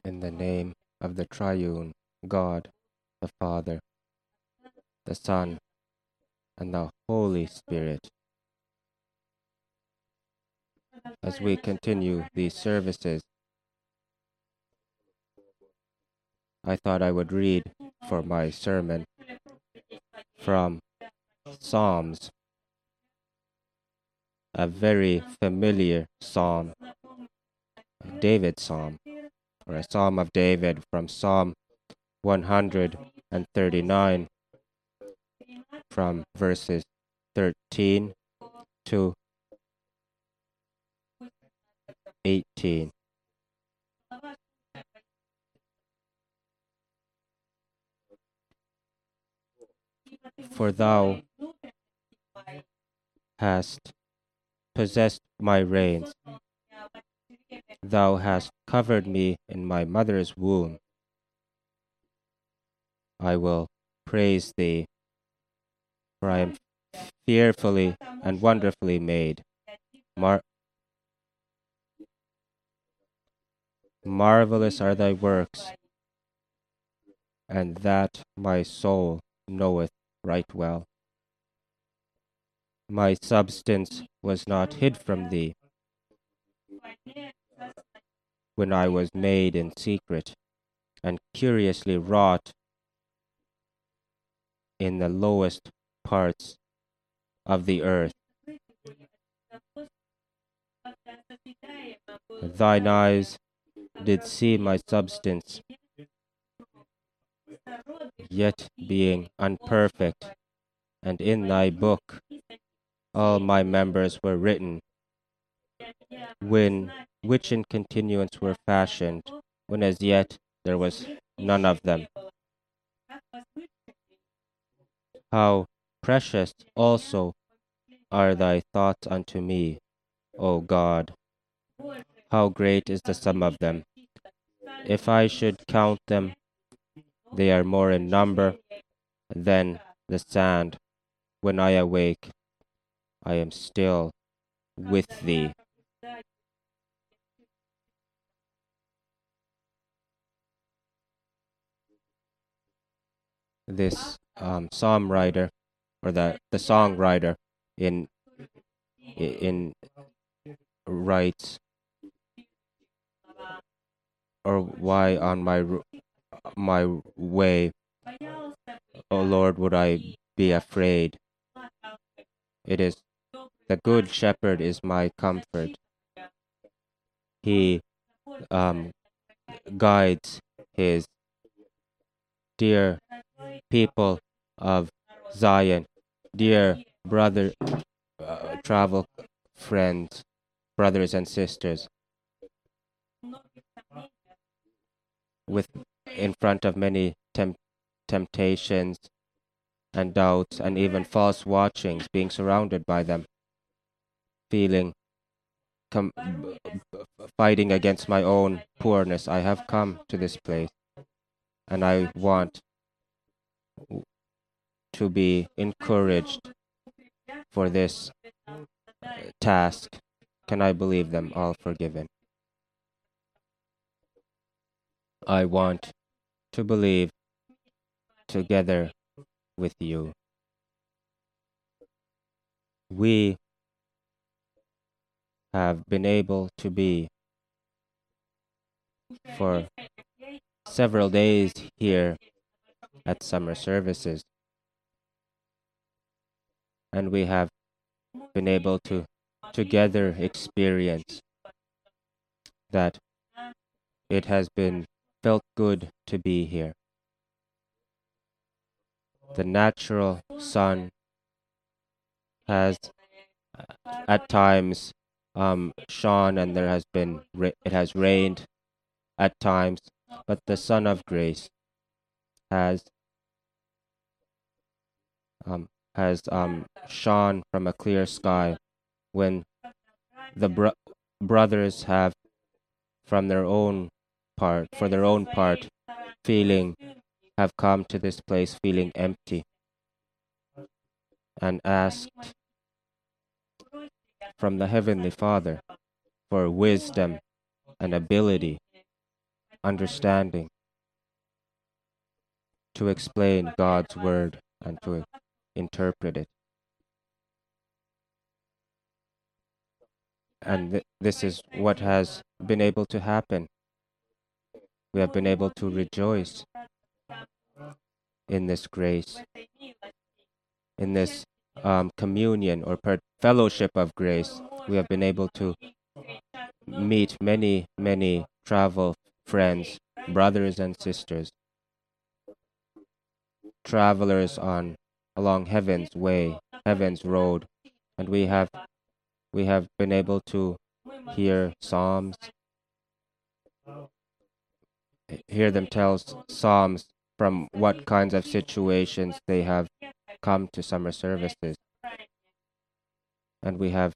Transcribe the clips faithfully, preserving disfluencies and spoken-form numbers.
In the name of the triune God, the Father, the Son, and the Holy Spirit. As we continue these services, I thought I would read for my sermon from Psalms, a very familiar psalm, David's psalm, or a psalm of David from Psalm one hundred thirty-nine, from verses thirteen to eighteen. For thou hast possessed my reins, thou hast covered me in my mother's womb. I will praise thee, for I am fearfully and wonderfully made. Mar- marvelous are thy works, and that my soul knoweth right well. My substance was not hid from thee, when I was made in secret, and curiously wrought in the lowest parts of the earth. Thine eyes did see my substance, yet being unperfect, and in thy book all my members were written, when which in continuance were fashioned, when as yet there was none of them. How precious also are thy thoughts unto me, O God! How great is the sum of them! If I should count them, they are more in number than the sand. When I awake, I am still with thee. This um, psalm writer, or the, the songwriter, in in writes, or why on my my way, O Lord, would I be afraid? It is the good shepherd is my comfort. He um, guides his dear people of Zion, dear brother, uh, travel friends, brothers and sisters, with in front of many temp- temptations and doubts and even false watchings, being surrounded by them, feeling com- fighting against my own poorness. I have come to this place, and I want to be encouraged for this task. Can I believe them all forgiven? I want to believe together with you. We have been able to be for several days here at summer services, and we have been able to together experience that it has been felt good to be here. The natural sun has at times um, shone, and there has been it has rained at times, but the Son of Grace has um, has um, shone from a clear sky, when the bro- brothers have, from their own part, for their own part, feeling have come to this place feeling empty, and asked from the Heavenly Father for wisdom and ability understanding to explain God's word and to interpret it. And th- this is what has been able to happen. We have been able to rejoice in this grace, in this um, communion or per- fellowship of grace. We have been able to meet many, many travel friends, brothers and sisters, travelers on along heaven's way, heaven's road, and we have we have been able to hear psalms, hear them tell s- psalms from what kinds of situations they have come to summer services, and we have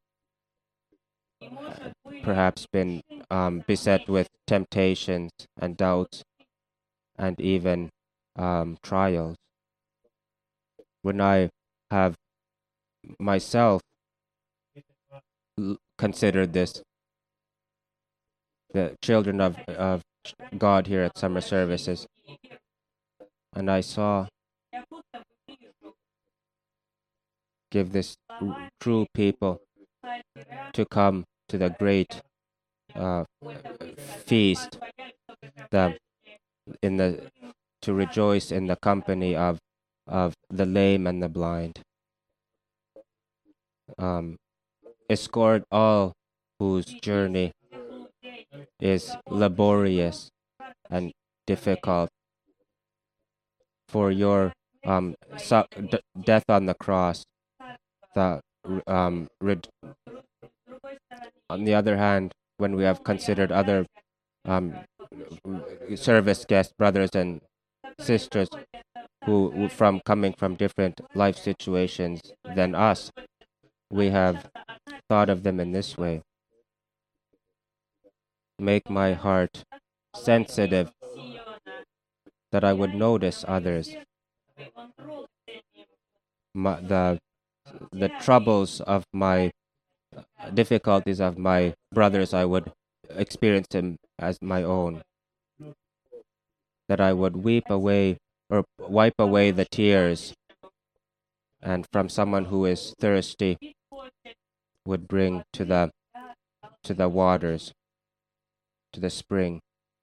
perhaps been um, beset with temptations and doubts and even um, trials. When I have myself l- considered this, the children of, of God here at summer services, and I saw give this r- true people to come to the great uh, feast, the in the to rejoice in the company of of the lame and the blind. Um, escort all whose journey is laborious and difficult, for your um, su- d- death on the cross. The um, red, on the other hand, when we have considered other um, service guests, brothers and sisters who, who from coming from different life situations than us, we have thought of them in this way. Make my heart sensitive that I would notice others, my, the the troubles of my difficulties of my brothers. I would experience them as my own. That I would weep away or wipe away the tears, and from someone who is thirsty would bring to the to the waters, to the spring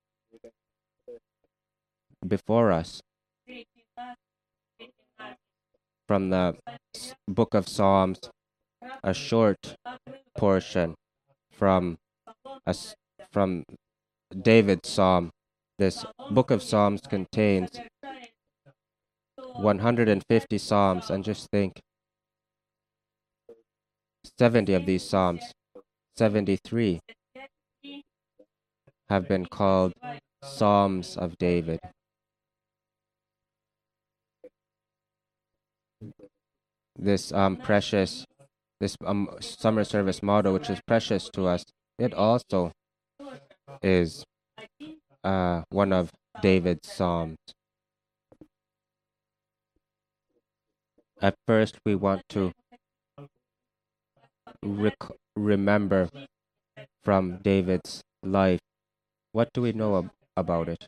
before us. From the s- book of Psalms, a short portion from us from David's psalm. This book of Psalms contains one hundred fifty psalms, and just think, seventy of these psalms, seventy-three, have been called Psalms of David. This um, precious, this um, summer service motto, which is precious to us, it also is uh, one of David's psalms. At first, we want to rec- remember from David's life. What do we know ab- about it?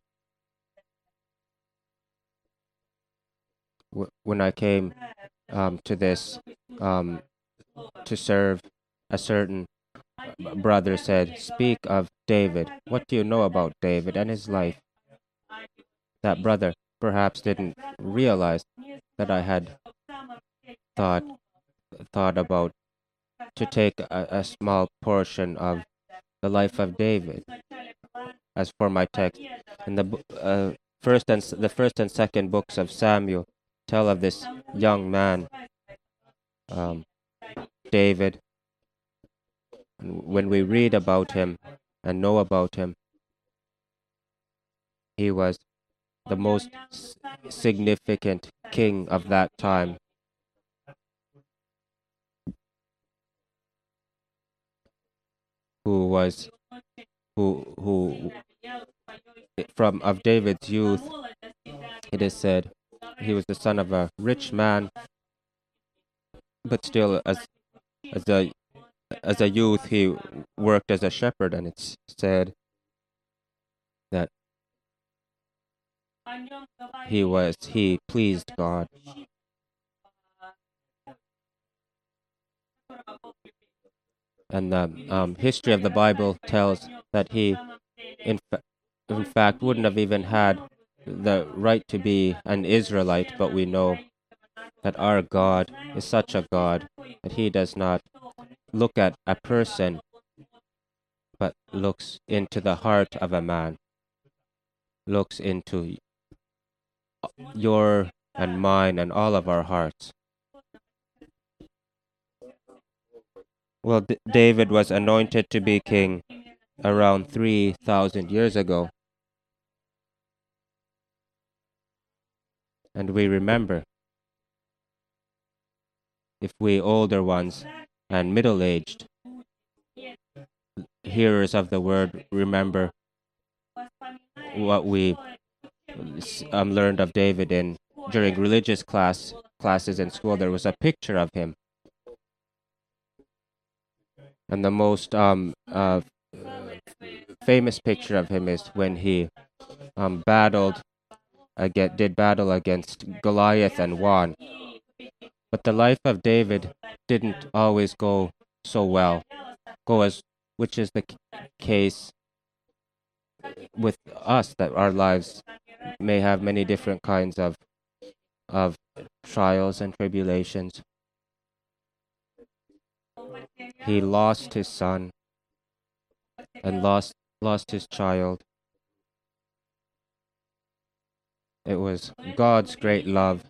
W- when I came um, to this um, to serve, a certain b- brother said, "Speak of David. What do you know about David and his life?" That brother perhaps didn't realize that I had thought thought about to take a, a small portion of the life of David as for my text. And the bo- uh, first and s- the first and second books of Samuel tell of this young man, um, David. And when we read about him and know about him, he was the most s- significant king of that time, who was who who from of David's youth. It is said he was the son of a rich man, but still, as as a as a youth, he worked as a shepherd, and it's said that he was he pleased God. And the um, history of the Bible tells that he, in, fa- in fact, wouldn't have even had the right to be an Israelite, but we know that our God is such a God that he does not look at a person, but looks into the heart of a man, looks into your and mine and all of our hearts. Well, D- David was anointed to be king around three thousand years ago. And we remember, if we older ones and middle-aged hearers of the word remember what we um, learned of David in during religious class classes in school, there was a picture of him. And the most um, uh, famous picture of him is when he um, battled, again, did battle against Goliath and won. But the life of David didn't always go so well, go as, which is the c- case with us, that our lives may have many different kinds of of trials and tribulations. He lost his son and lost lost his child. It was God's great love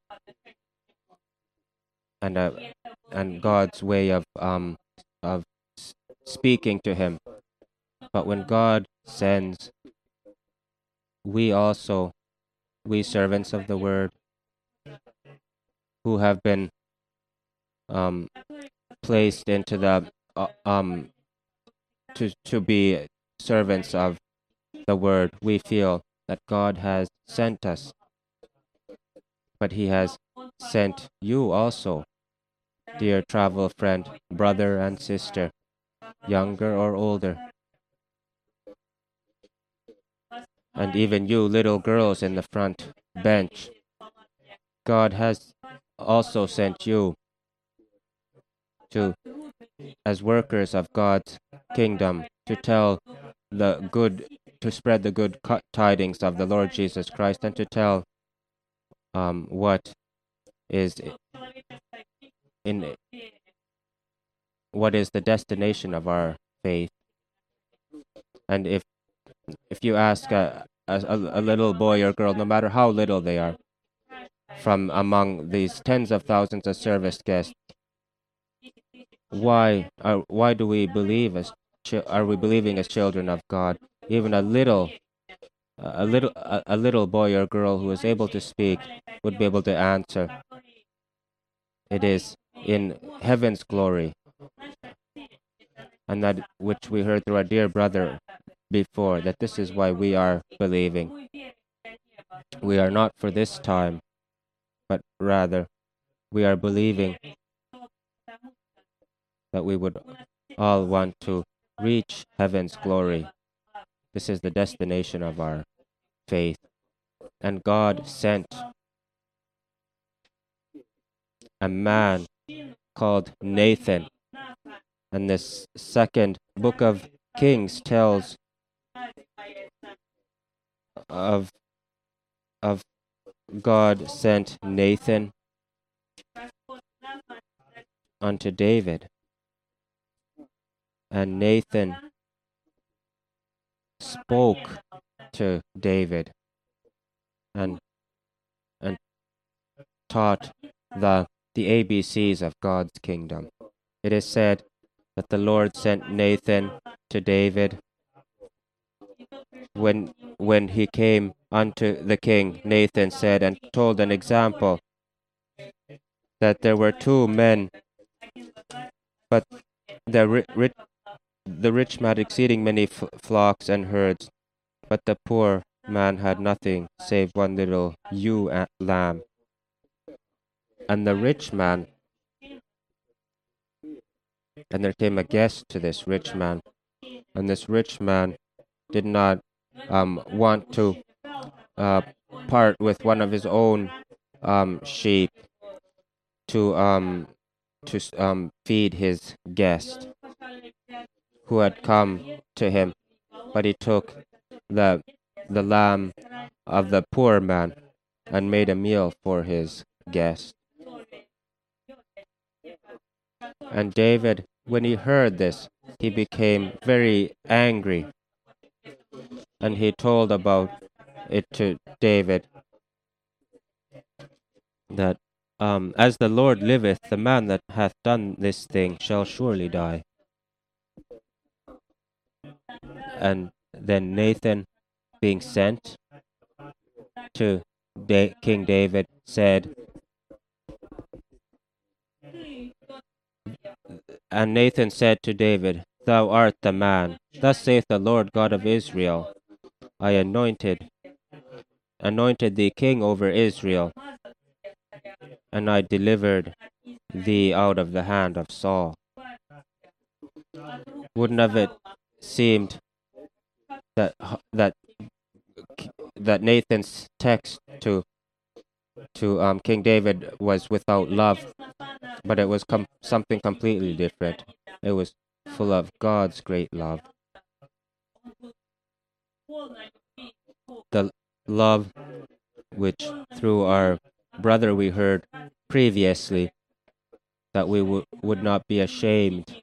and uh, and God's way of um of s- speaking to him. But when God sends, we also, we servants of the word who have been um placed into the uh, um to to be servants of the word, we feel that God has sent us, but he has sent you also, dear travel friend, brother and sister, younger or older, and even you little girls in the front bench. God has also sent you to, as workers of God's kingdom, to tell the good, to spread the good cu- tidings of the Lord Jesus Christ, and to tell um, what is in what is the destination of our faith. And if if you ask a, a, a little boy or girl, no matter how little they are, from among these tens of thousands of service guests, why are why do we believe as chi- are we believing as children of God? Even a little a little a, a little boy or girl who is able to speak would be able to answer. It is in heaven's glory, and that which we heard through our dear brother before, that this is why we are believing. We are not for this time, but rather we are believing that we would all want to reach heaven's glory. This is the destination of our faith. And God sent a man called Nathan. And this second book of Kings tells of, of God sent Nathan unto David. And Nathan spoke to David and and taught the the A B Cs of God's kingdom. It is said that the Lord sent Nathan to David when when he came unto the king. Nathan said and told an example that there were two men, but the ri- ri- the rich man had exceeding many f- flocks and herds, but the poor man had nothing save one little ewe a- lamb. And the rich man, and there came a guest to this rich man, and this rich man did not um, want to uh, part with one of his own um, sheep to um, to um, feed his guest who had come to him, but he took the the lamb of the poor man and made a meal for his guest. And David, when he heard this, he became very angry, and he told about it to David that um, as the Lord liveth, the man that hath done this thing shall surely die. And then Nathan, being sent to da- King David, said, and Nathan said to David, Thou art the man. Thus saith the Lord God of Israel, I anointed, anointed thee king over Israel, and I delivered thee out of the hand of Saul. Wouldn't have it seemed that that that Nathan's text to to um, King David was without love, but it was com- something completely different. It was full of God's great love. The love which through our brother we heard previously, that we w- would not be ashamed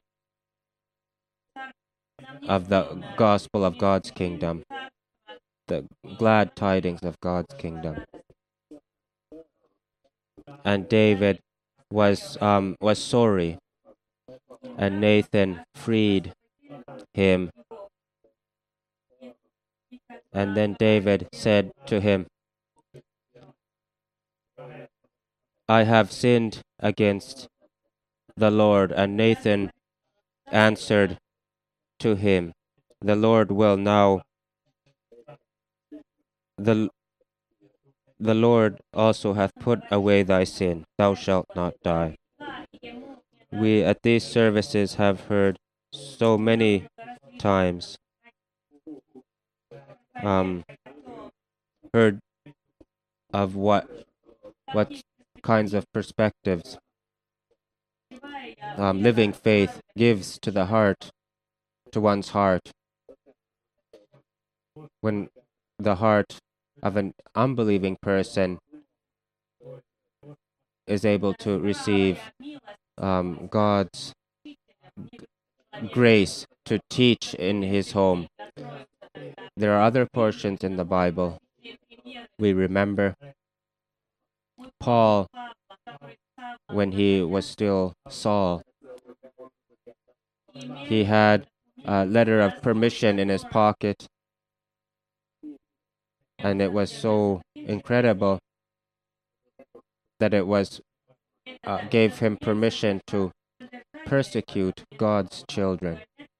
of the gospel of God's kingdom, the glad tidings of God's kingdom. And David was um, was sorry, and Nathan freed him. And then David said to him, I have sinned against the Lord. And Nathan answered to him, The Lord will now, the, the Lord also hath put away thy sin. Thou shalt not die. We at these services have heard so many times, um, heard of what what kinds of perspectives um, living faith gives to the heart, to one's heart. When the heart of an unbelieving person is able to receive um, God's grace to teach in his home. There are other portions in the Bible. We remember Paul, when he was still Saul, he had a letter of permission in his pocket, and it was so incredible that it was uh, gave him permission to persecute God's children.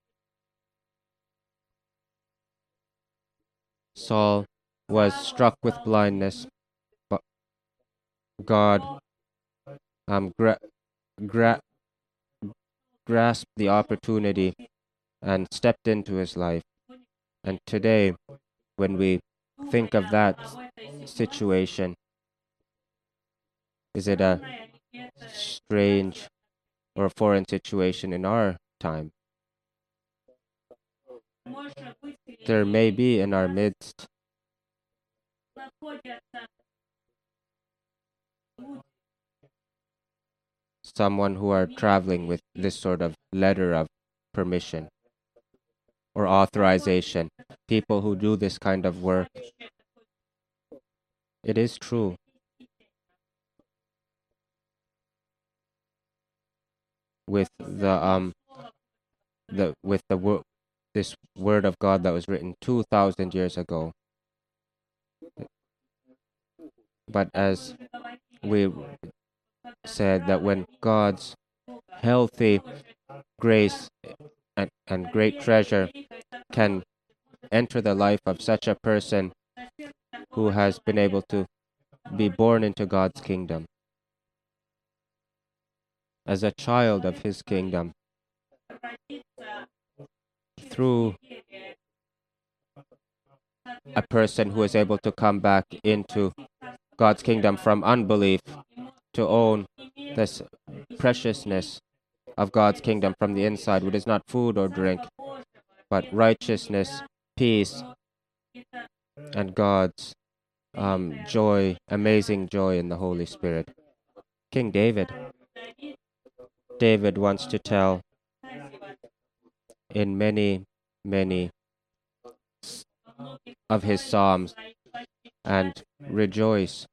Saul was struck with blindness, but God um, gra- gra- grasped the opportunity and stepped into his life. And today, when we think of that situation, is it a strange or foreign situation in our time? There may be in our midst someone who are traveling with this sort of letter of permission or authorization, people who do this kind of work. It is true. With the um the with the wo- this word of God that was written two thousand years ago. But as we said, that when God's healthy grace and, and great treasure can enter the life of such a person who has been able to be born into God's kingdom as a child of his kingdom through a person who is able to come back into God's kingdom from unbelief, to own this preciousness of God's kingdom from the inside, which is not food or drink, but righteousness, peace, and God's um, joy, amazing joy in the Holy Spirit. King David. David wants to tell in many, many of his psalms and rejoice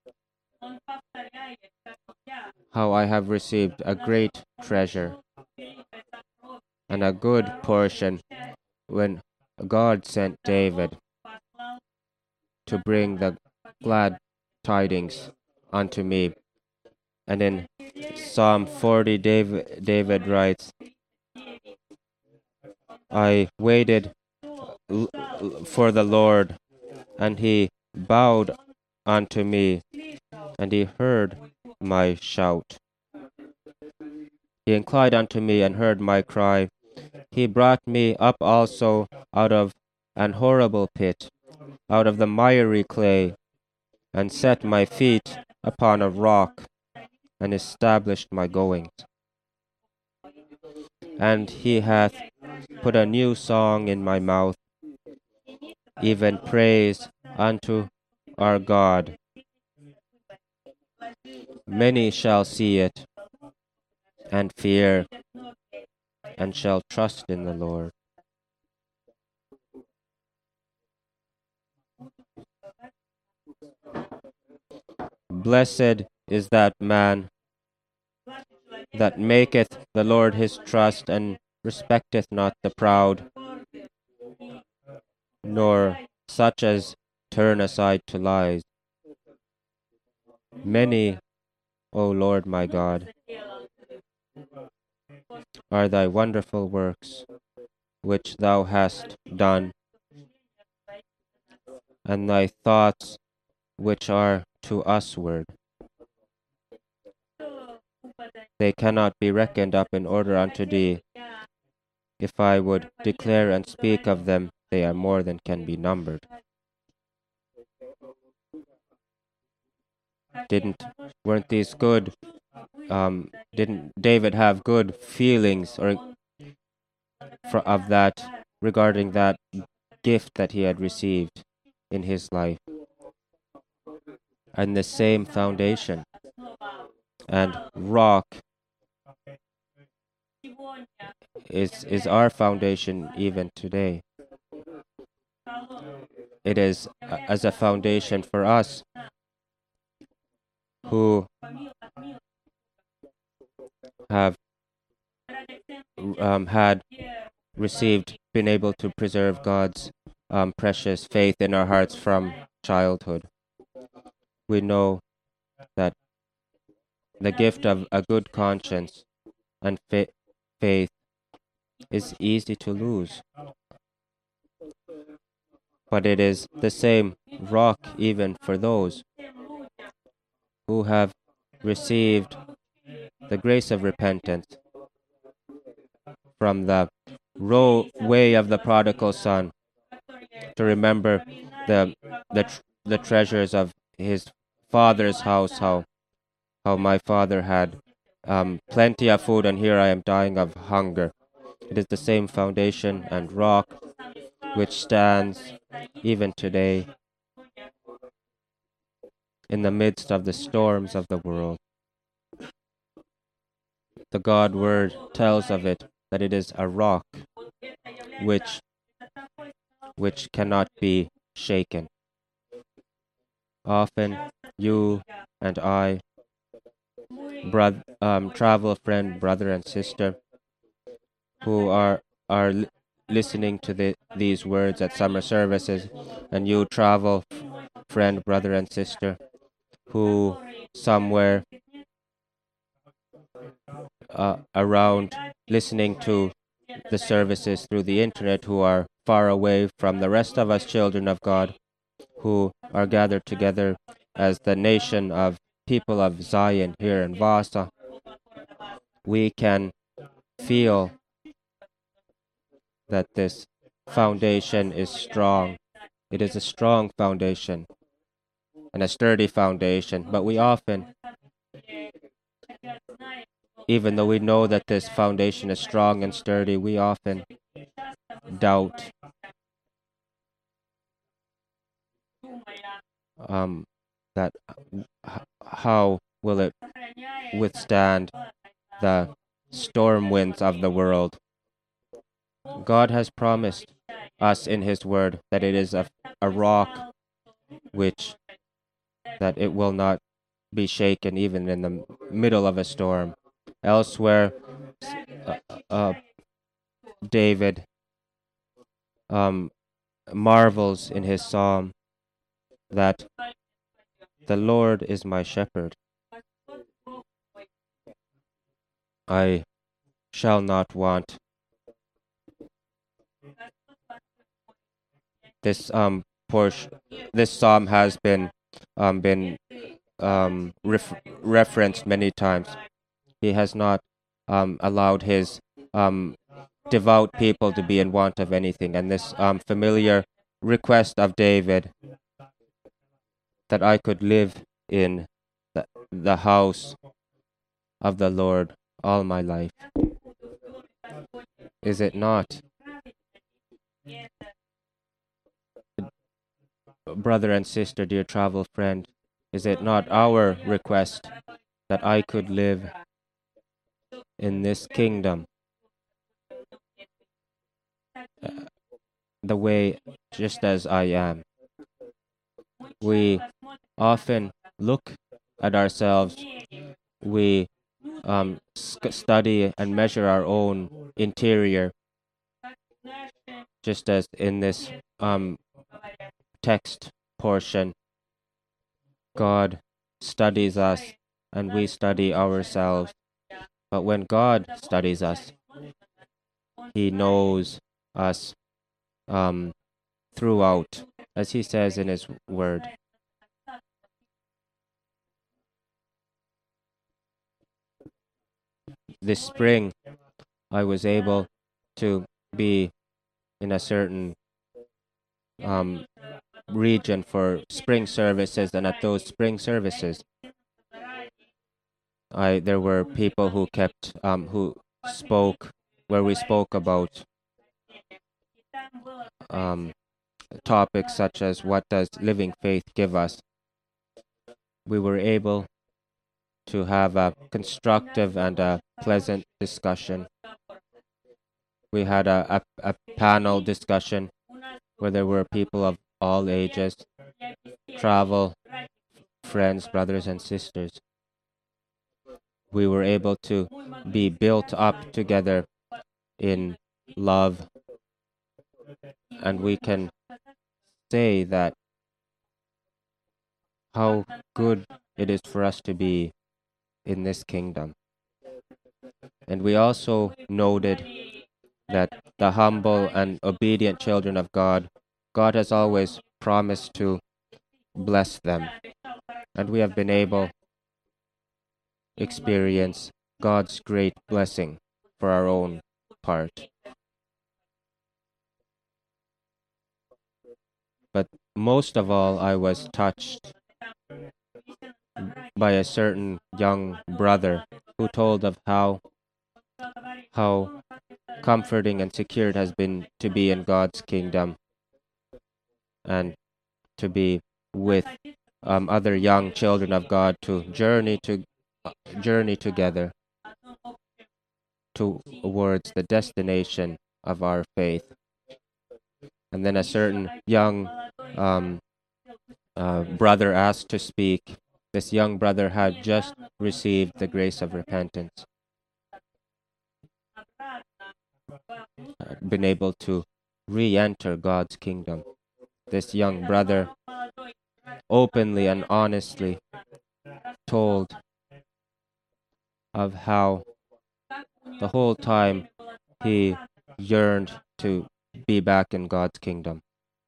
how I have received a great treasure and a good portion when God sent David to bring the glad tidings unto me. And in Psalm forty, David, David writes, I waited l- l- for the Lord, and he bowed unto me, and he heard my shout. He inclined unto me and heard my cry. He brought me up also out of an horrible pit, out of the miry clay, and set my feet upon a rock, and established my goings. And he hath put a new song in my mouth, even praise unto our God. Many shall see it, and fear, and shall trust in the Lord. Blessed is that man that maketh the Lord his trust, and respecteth not the proud, nor such as turn aside to lies. Many, O Lord my God, are thy wonderful works which thou hast done, and thy thoughts which are to usward. They cannot be reckoned up in order unto thee. If I would declare and speak of them, they are more than can be numbered. Didn't weren't these good? Um, didn't David have good feelings or for, of that regarding that gift that he had received in his life? And the same foundation and rock is is our foundation even today. It is uh, as a foundation for us who have um, had received, been able to preserve God's um, precious faith in our hearts from childhood. We know that the gift of a good conscience and fa- faith is easy to lose, but it is the same rock even for those who have received the grace of repentance from the ro- way of the prodigal son, to remember the the tr- the treasures of his father's house, how how my father had um, plenty of food, and here I am dying of hunger. It is the same foundation and rock which stands even today in the midst of the storms of the world. The God word tells of it that it is a rock which which cannot be shaken. Often you and I, brother, um, travel friend, brother and sister, who are are li- listening to the, these words at summer services, and you travel friend, brother and sister, who somewhere uh, around listening to the services through the internet, who are far away from the rest of us children of God, who are gathered together as the nation of people of Zion here in Vasa. We can feel that this foundation is strong It is a strong foundation and a sturdy foundation, but we often, even though we know that this foundation is strong and sturdy, we often doubt um, that h- how will it withstand the storm winds of the world. God has promised us in His Word that it is a, a rock which that it will not be shaken even in the middle of a storm. Elsewhere, uh, uh, David um, marvels in his psalm that the Lord is my shepherd. I shall not want. This um portion, this psalm has been um been um ref- referenced many times. He has not um allowed his um devout people to be in want of anything, and this um familiar request of David that I could live in the, the house of the Lord all my life. Is it not, brother and sister, dear travel friend, is it not our request that I could live in this kingdom uh, the way just as I am? We often look at ourselves, we um, sc- study and measure our own interior, just as in this um, text portion, God studies us and we study ourselves. But when God studies us, He knows us um, throughout, as He says in His Word. This spring, I was able to be in a certain um, region for spring services, and at those spring services, I there were people who kept um, who spoke where we spoke about um, topics such as what does living faith give us. We were able to have a constructive and a pleasant discussion. We had a, a, a panel discussion where there were people of all ages, travel, friends, brothers, and sisters. We were able to be built up together in love, and we can say that how good it is for us to be in this kingdom. And we also noted that the humble and obedient children of God, God has always promised to bless them. And we have been able to experience God's great blessing for our own part. But most of all, I was touched by a certain young brother who told of how how comforting and secure it has been to be in God's kingdom and to be with um, other young children of God to journey to uh, journey together towards the destination of our faith. And then a certain young um, uh, brother asked to speak. This young brother had just received the grace of repentance, been able to re-enter God's kingdom. This young brother openly and honestly told of how the whole time he yearned to be back in God's kingdom.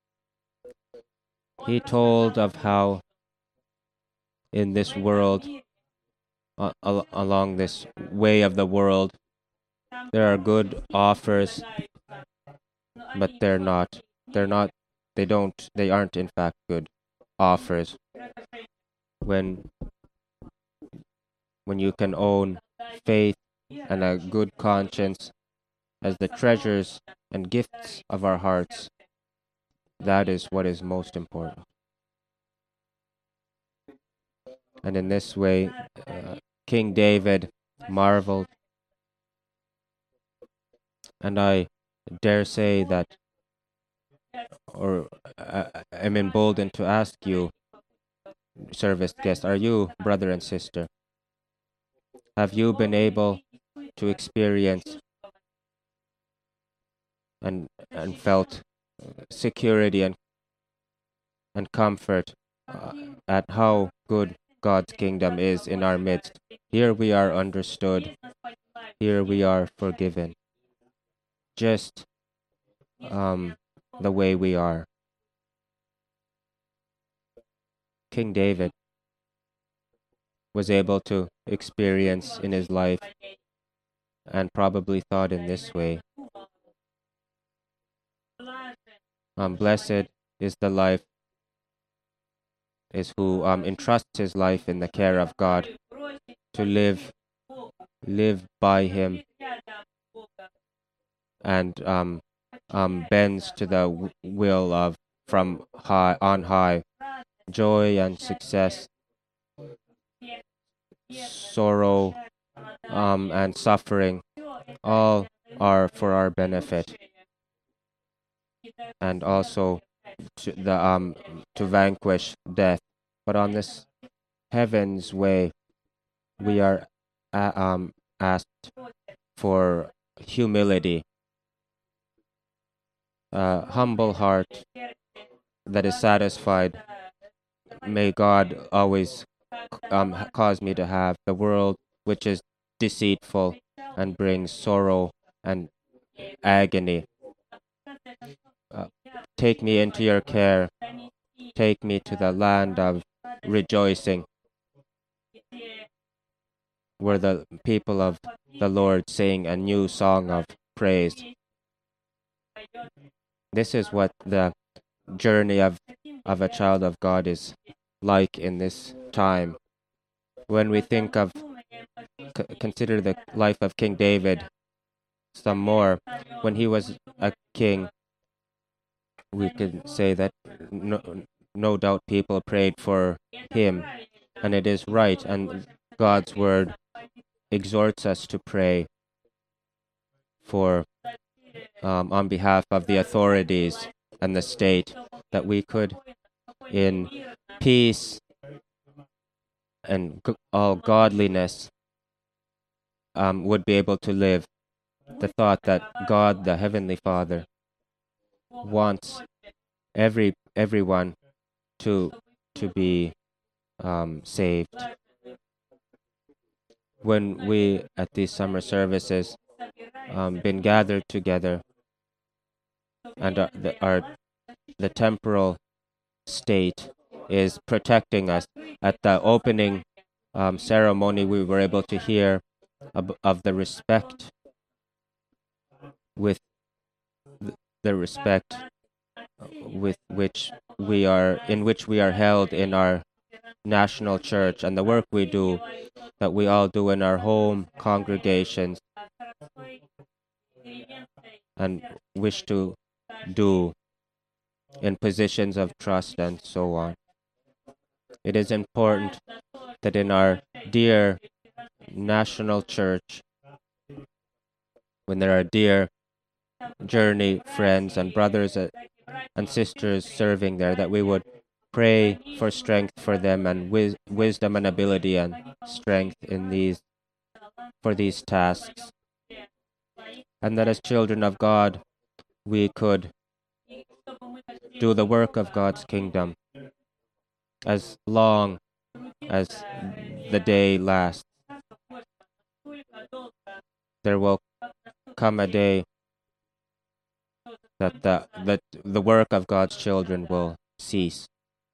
He told of how in this world, uh, al- along this way of the world, there are good offers, but they're not. They're not they don't, they aren't in fact good offers. When when you can own faith and a good conscience as the treasures and gifts of our hearts, that is what is most important. And in this way, uh, King David marveled, and I dare say that, or uh, am emboldened to ask you, service guest, are you, brother and sister, have you been able to experience and and felt security and and comfort uh, at how good God's kingdom is in our midst? Here we are understood. Here we are forgiven. Just um, the way we are. King David was able to experience in his life and probably thought in this way. Um, blessed is the life, is who um, entrusts his life in the care of God, to live, live by him, and um, um, bends to the w- will of from high on high. Joy and success, sorrow um, and suffering, all are for our benefit, and also to the um to vanquish death. But on this heaven's way, we are uh, um asked for humility, a humble heart that is satisfied. May God always um cause me to have. The world, which is deceitful and brings sorrow and agony, uh, take me into your care. Take me to the land of rejoicing, where the people of the Lord sing a new song of praise. This is what the journey of, of a child of God is like in this time. When we think of, c- consider the life of King David some more, when he was a king, we could say that no, no doubt people prayed for him, and it is right, and God's word exhorts us to pray for um, on behalf of the authorities and the state, that we could in peace and g- all godliness um, would be able to live. The thought that God, the Heavenly Father, wants every everyone to to be um, saved. When we at these summer services um, been gathered together, and our, the, our the temporal state is protecting us. At the opening um, ceremony, we were able to hear of, of the respect with th- the respect with which we are in which we are held in our national church, and the work we do, that we all do in our home congregations and wish to do in positions of trust and so on. It is important that in our dear national church, when there are dear journey friends and brothers uh, and sisters serving there, that we would pray for strength for them and wis- wisdom and ability and strength in these for these tasks, and that as children of God we could do the work of God's kingdom as long as the day lasts. There will come a day that the that the work of God's children will cease,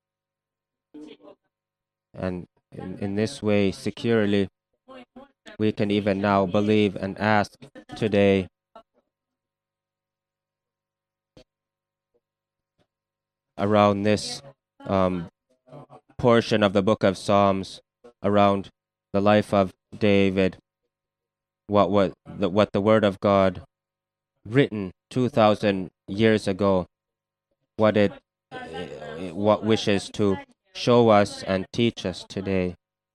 and in, in this way securely we can even now believe and ask today around this um, portion of the book of Psalms, around the life of David, what what the, what the Word of God written two thousand years ago, what it eh, what wishes to show us and teach us today.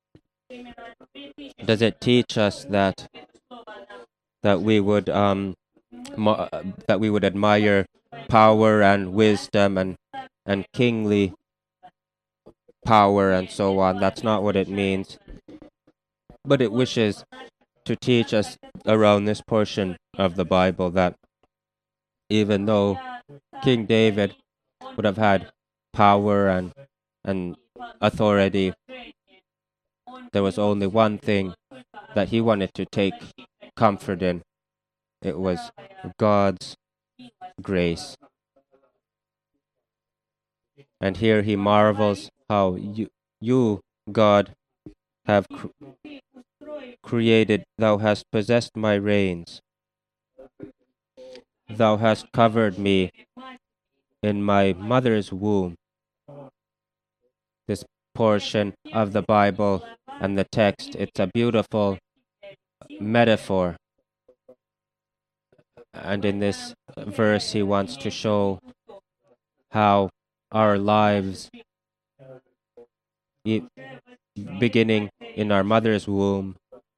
Does it teach us that that we would um mo- uh, that we would admire power and wisdom and and kingly power and so on? That's not what it means. But it wishes to teach us around this portion of the Bible that even though King David would have had power and and authority, there was only one thing that he wanted to take comfort in. It was God's grace. And here he marvels how you, you God, have cr- created, thou hast possessed my reins. Thou hast covered me in my mother's womb. This portion of the Bible and the text, it's a beautiful metaphor. And in this verse, he wants to show how our lives, e- beginning in our mother's womb,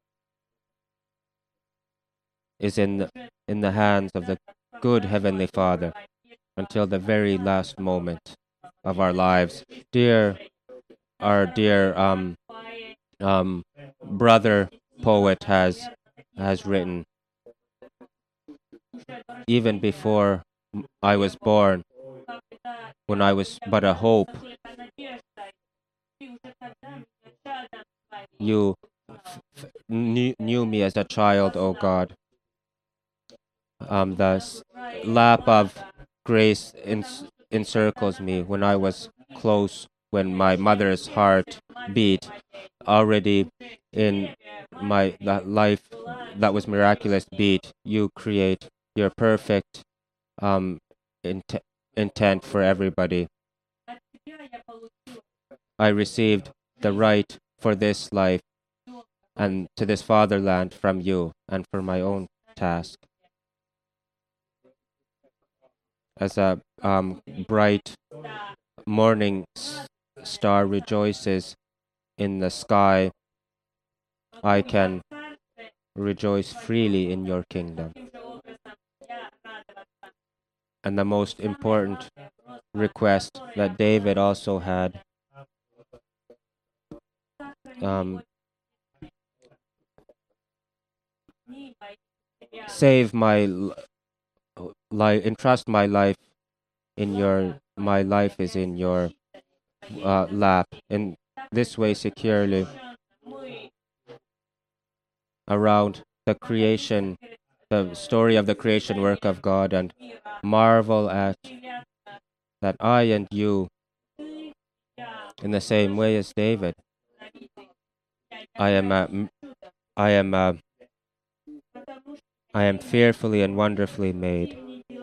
is in the, in the hands of the good Heavenly Father until the very last moment of our lives. Dear, our dear um, um, brother poet has has written, even before I was born, when I was but a hope, you f- f- knew, knew me as a child, O God. Um, the s- lap of grace en- encircles me when I was close, when my mother's heart beat, already in my that life that was miraculous beat. You create your perfect um, int- intent for everybody. I received the right for this life and to this fatherland from you and for my own task. As a um, bright morning s- star rejoices in the sky, I can rejoice freely in your kingdom. And the most important request that David also had, um, save my life, entrust my life in your, my life is in your uh, lap. In this way, securely around the creation, the story of the creation work of God, and marvel at that I and you, in the same way as David, I am a, m- I am a, I am fearfully and wonderfully made.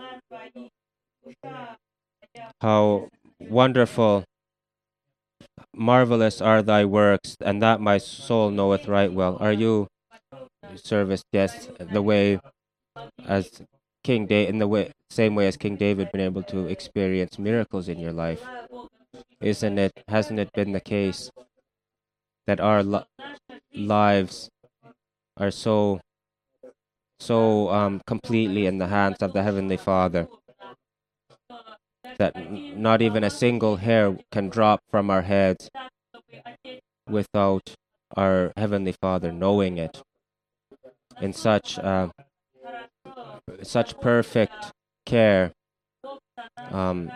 How wonderful, marvelous are thy works, and that my soul knoweth right well. Are you, service guests, the way as King David, in the way, same way as King David, been able to experience miracles in your life? Isn't it? Hasn't it been the case that our li- lives are so so um, completely in the hands of the Heavenly Father that n- not even a single hair can drop from our heads without our Heavenly Father knowing it in such uh, such perfect care. Um,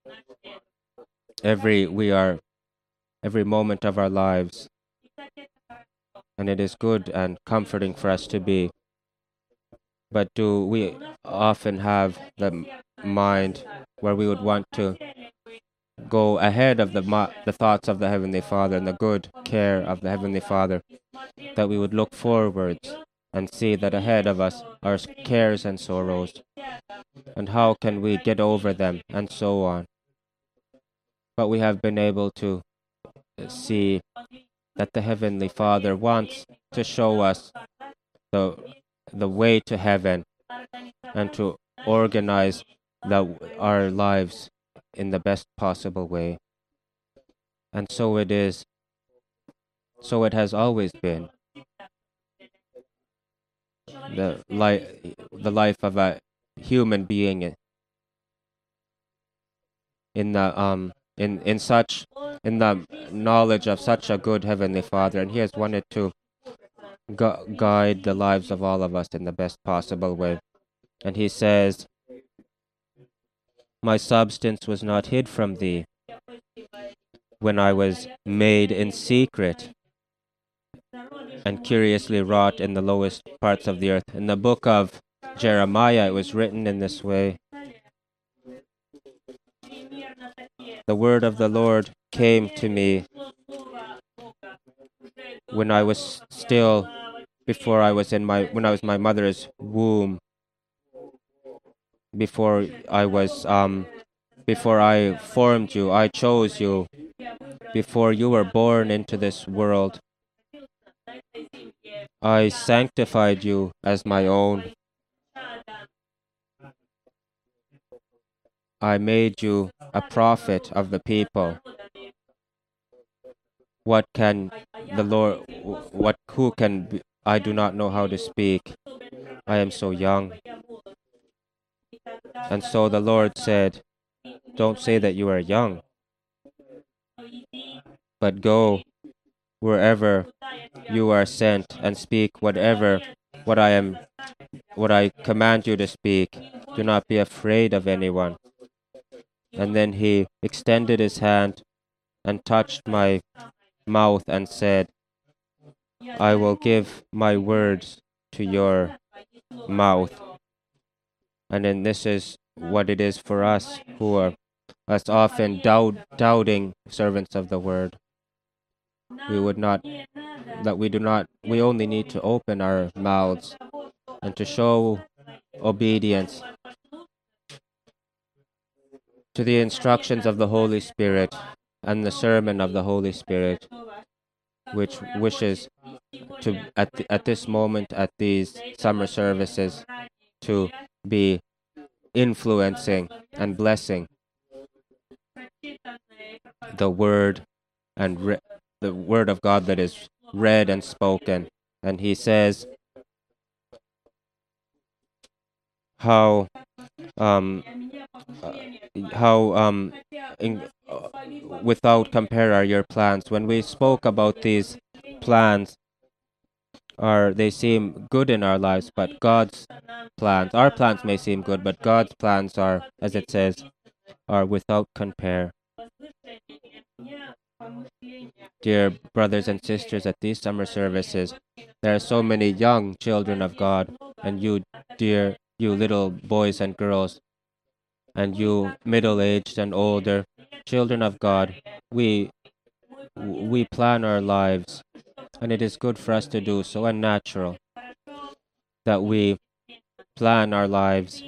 every we are every moment of our lives, and it is good and comforting for us to be. But do we often have the m- mind where we would want to go ahead of the ma- the thoughts of the Heavenly Father and the good care of the Heavenly Father, that we would look forwards and see that ahead of us are s- cares and sorrows, and how can we get over them, and so on. but we have been able to see that the Heavenly Father wants to show us the, the way to heaven and to organize the, our lives in the best possible way. And so it is, so it has always been. The, li- the life of a human being in the um in in such in the knowledge of such a good Heavenly Father, and He has wanted to gu- guide the lives of all of us in the best possible way. And He says, "My substance was not hid from thee when I was made in secret and curiously wrought in the lowest parts of the earth." In the book of Jeremiah, it was written in this way: "The word of the Lord came to me when I was still, before I was in my, when I was my mother's womb, before I was, um, before I formed you, I chose you, before you were born into this world, I sanctified you as my own. I made you a prophet of the people. What can the Lord, what, who can, be, I do not know how to speak. I am so young." And so the Lord said, "Don't say that you are young, but go wherever you are sent and speak whatever, what I am, what I command you to speak. Do not be afraid of anyone." And then He extended His hand and touched my mouth and said, "I will give my words to your mouth." And then this is what it is for us who are as often doubt, doubting servants of the word. We would not, that we do not, we only need to open our mouths and to show obedience to the instructions of the Holy Spirit and the sermon of the Holy Spirit, which wishes to, at, the, at this moment, at these summer services, to be influencing and blessing the word and re- the word of God that is read and spoken. And He says how um uh, how um in, uh, without compare are your plans. When we spoke about these plans, are they seem good in our lives, but God's plans, our plans may seem good, but God's plans are, as it says, are without compare. Dear brothers and sisters, at these summer services, there are so many young children of God, and you, dear, you little boys and girls, and you middle-aged and older children of God, we we plan our lives, and it is good for us to do so, and natural that we plan our lives.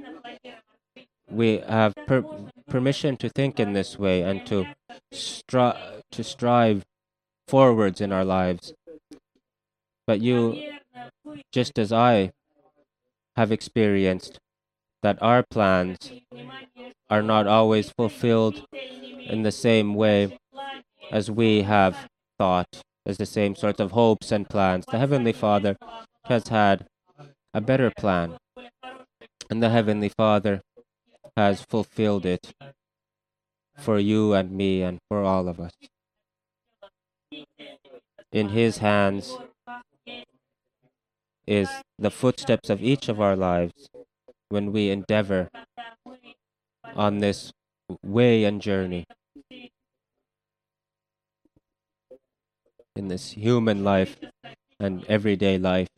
We have per- permission to think in this way and to stri- to strive forwards in our lives. But you, just as I have experienced, that our plans are not always fulfilled in the same way as we have thought, as the same sorts of hopes and plans. The Heavenly Father has had a better plan, and the Heavenly Father has fulfilled it for you and me and for all of us. In His hands is the footsteps of each of our lives when we endeavor on this way and journey in this human life and everyday life,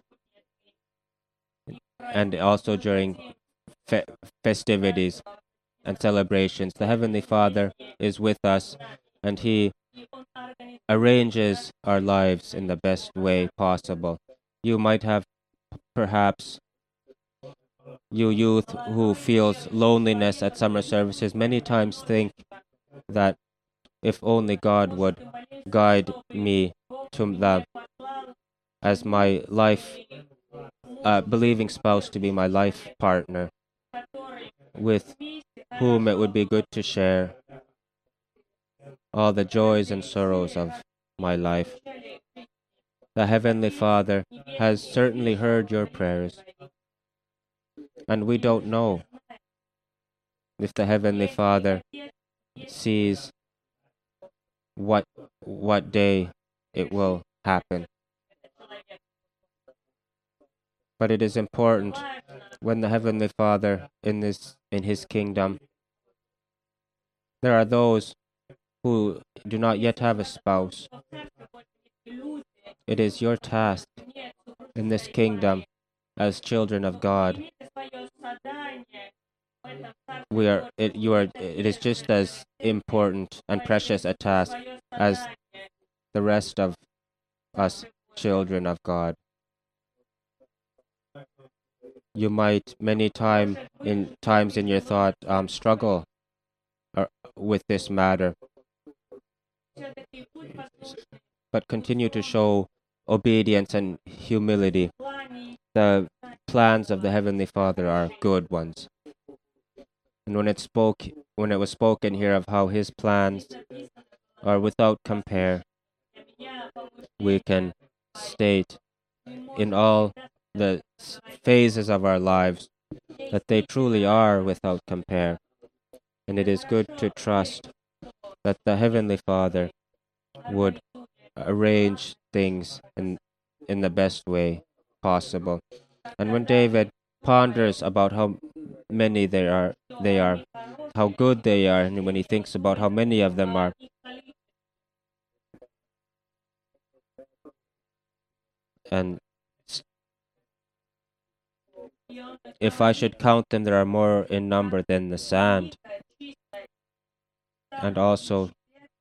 and also during fe- festivities and celebrations. The Heavenly Father is with us, and He arranges our lives in the best way possible. You might have, perhaps, you youth who feels loneliness at summer services, many times think that if only God would guide me to the as my life, uh, believing spouse to be my life partner, with whom it would be good to share all the joys and sorrows of my life. The Heavenly Father has certainly heard your prayers, and we don't know if the Heavenly Father sees what what day it will happen. But it is important when the Heavenly Father in this in his kingdom, there are those who do not yet have a spouse. It is your task in this kingdom as children of God. We are it you are it is just as important and precious a task as the rest of us children of God. You might many time in times in your thought um, struggle uh, with this matter, but continue to show obedience and humility. The plans of the Heavenly Father are good ones. And when it spoke when it was spoken here of how his plans are without compare, we can state in all the phases of our lives that they truly are without compare. And it is good to trust that the Heavenly Father would arrange things in, in the best way possible. And when David ponders about how many there are, they are, how good they are, and when he thinks about how many of them are, and if I should count them, there are more in number than the sand. And also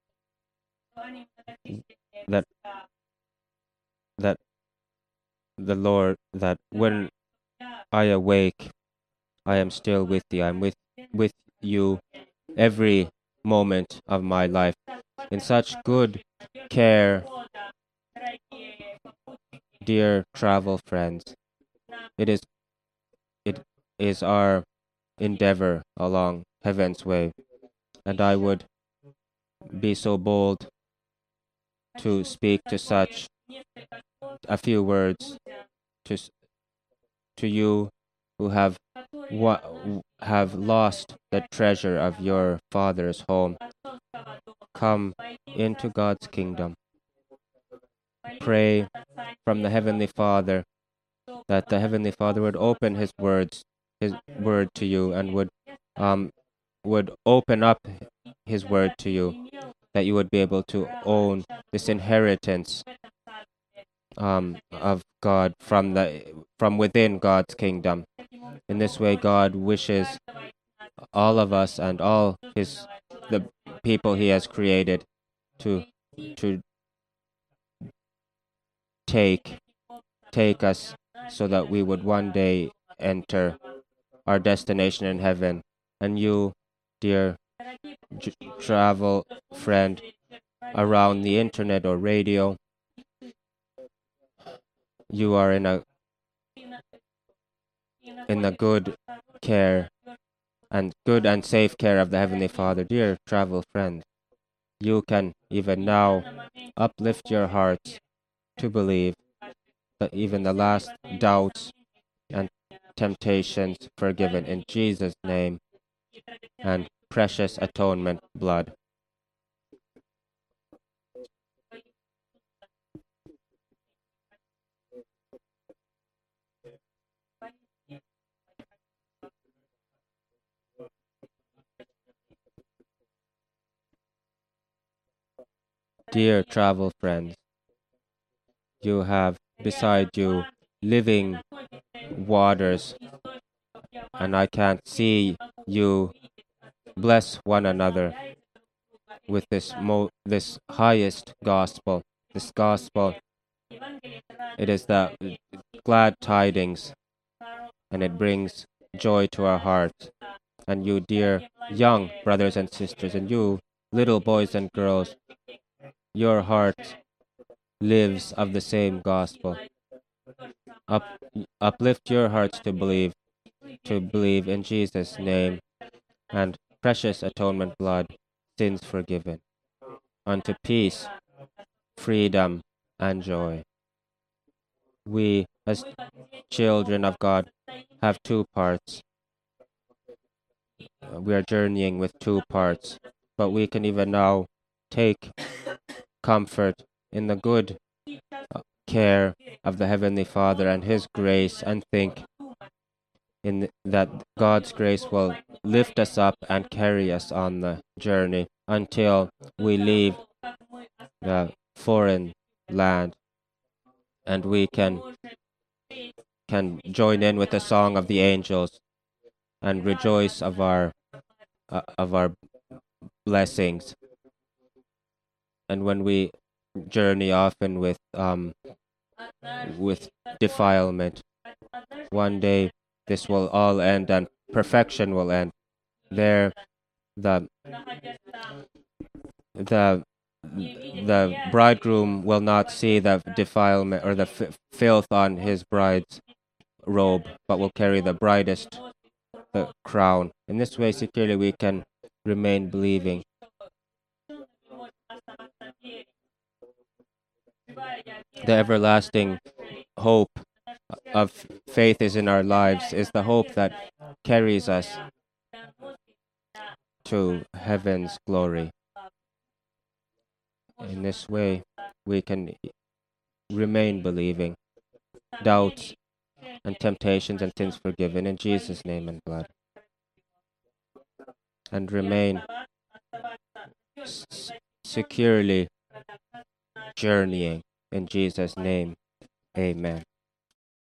that that the Lord, that when I awake, I am still with you. I'm with with you every moment of my life. In such good care, dear travel friends, it is it is our endeavor along heaven's way. And I would be so bold to speak to such a few words to to you who have what have lost the treasure of your father's home. Come into God's kingdom. Pray from the Heavenly Father that the Heavenly Father would open His words, His word to you, and would um would open up His word to you, that you would be able to own this inheritance um, of God from the from within God's kingdom. In this way, God wishes all of us and all His the people He has created to to take take us so that we would one day enter our destination in heaven. And you, dear j- travel friend around the internet or radio, you are in a in the good care and good and safe care of the Heavenly Father. Dear travel friend, you can even now uplift your hearts to believe that even the last doubts and temptations forgiven in Jesus' name and precious atonement blood. Dear travel friends, you have beside you living waters, and I can't see you bless one another with this mo- this highest gospel. This gospel, it is the glad tidings, and it brings joy to our hearts. And you, dear young brothers and sisters, and you little boys and girls, your heart lives of the same gospel. Up, uplift your hearts to believe, to believe in Jesus' name and precious atonement blood, sins forgiven, unto peace, freedom, and joy. We, as children of God, have two parts. We are journeying with two parts, but we can even now take comfort in the good care of the Heavenly Father and His grace, and think in th- that God's grace will lift us up and carry us on the journey until we leave the foreign land, and we can can join in with the song of the angels and rejoice of our uh, of our blessings. And when we journey often with um with defilement, one day this will all end and perfection will end. There, the the the bridegroom will not see the defilement or the f- filth on his bride's robe, but will carry the brightest the crown. In this way, securely we can remain believing. The everlasting hope of faith is in our lives, is the hope that carries us to heaven's glory. In this way, we can remain believing. Doubts and temptations and sins forgiven in Jesus' name and blood. And remain s- securely journeying in Jesus' name. Amen.